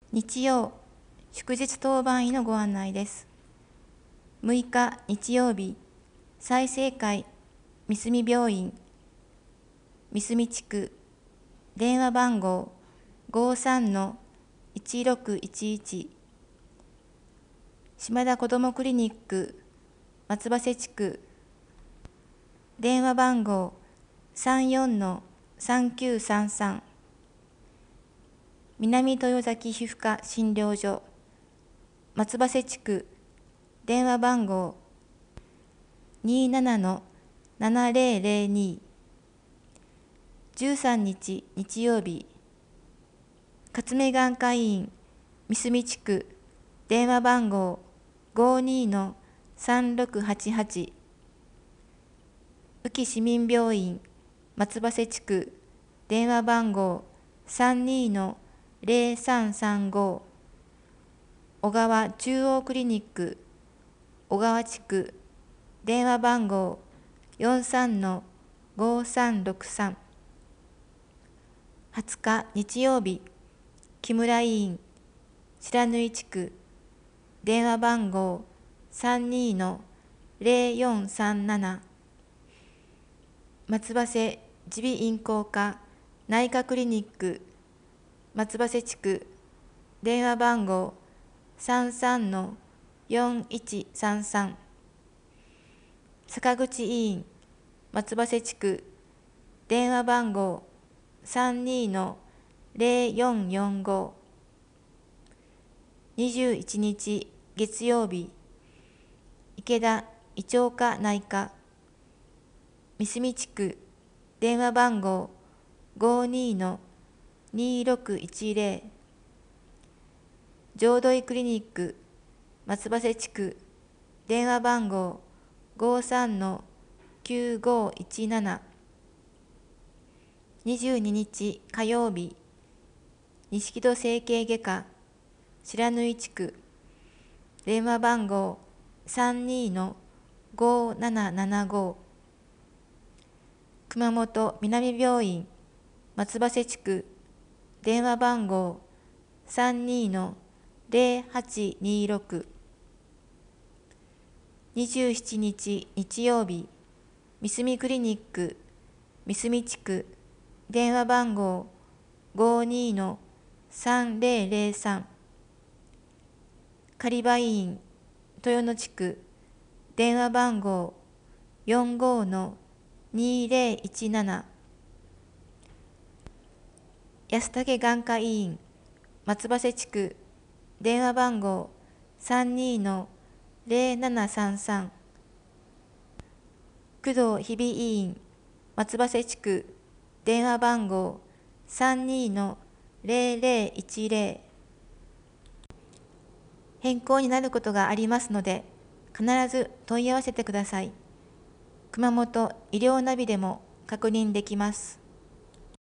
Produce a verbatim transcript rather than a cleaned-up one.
日曜、祝日当番医のご案内です。むいか日曜日、済生会三隅病院、三隅地区、電話番号 ごさんのいちろくいちいち、島田子どもクリニック、松葉瀬地区、電話番号 さんよんのさんきゅうさんさん、南豊崎皮膚科診療所、松葉瀬地区、電話番号 にじゅうななのななまるまるに、じゅうさんにち日曜日、勝目眼科医院三隅地区、電話番号 ごにのさんろくはちはち、宇城市民病院松葉瀬地区、電話番号 さんにのぜろさんさんご、小川中央クリニック小川地区、電話番号 よんさんのごさんろくさん、はつか日曜日、木村医院白縫地区、電話番号 さんにのぜろよんさんなな、松葉瀬耳鼻咽喉科内科クリニック松葉瀬地区、電話番号 さんさんのよんいちさんさん、坂口医院松葉瀬地区、電話番号 さんにのぜろよんよんご、にじゅういちにち月曜日、池田胃腸科内科三隅地区、電話番号 ごにのにろくいちぜろ、浄土医クリニック松葉瀬地区、電話番号 ごさんのきゅうごいちなな、にじゅうににち火曜日、錦戸整形外科白縫地区、電話番号 さんにのごななななご、熊本南病院松葉瀬地区、電話番号 さんにのぜろはちにろく、にじゅうしちにち日曜日、三隅クリニック三隅地区、電話番号 ごにのさんぜろぜろさん、狩場医院豊野地区、電話番号 よんごのにぜろいちなな、安武眼科医院松葉瀬地区、電話番号 さんにのぜろななさんさん、工藤日比医院松葉瀬地区、電話番号 さんにのぜろぜろいちぜろ、変更になることがありますので、必ず問い合わせてください。熊本医療ナビでも確認できます。